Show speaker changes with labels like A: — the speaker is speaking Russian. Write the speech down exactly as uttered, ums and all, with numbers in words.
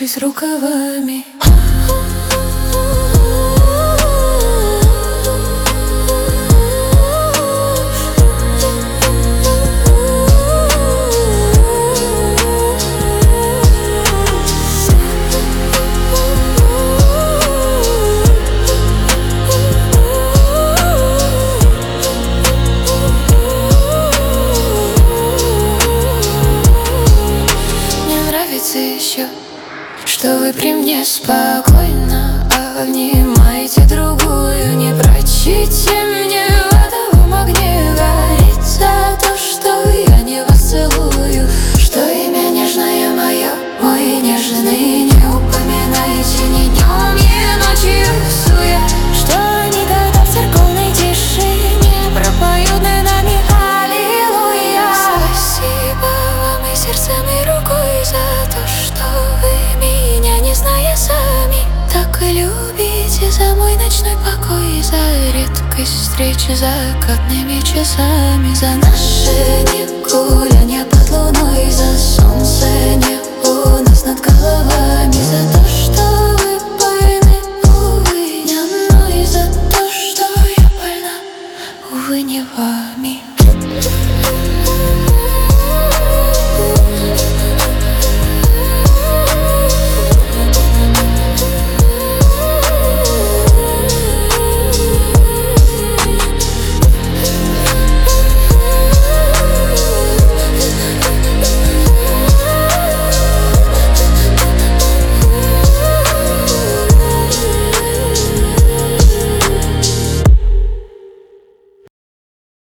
A: закрывшись рукавами. Еще, что вы при мне спокойно обнимаете другую. Не прочите мне в этом огне гореть за то, что я не вас целую. Что имя нежное мое, мой нежный, не упоминайте ни днем, ни ночью суя. Что никогда в церковной тишине пропоют над нами аллилуйя. Спасибо вам и сердцем, и рукой за то, что вы меня, не зная сами, так и любите. За мой ночной покой, за редкость встречи закатными часами, за наши не гуляния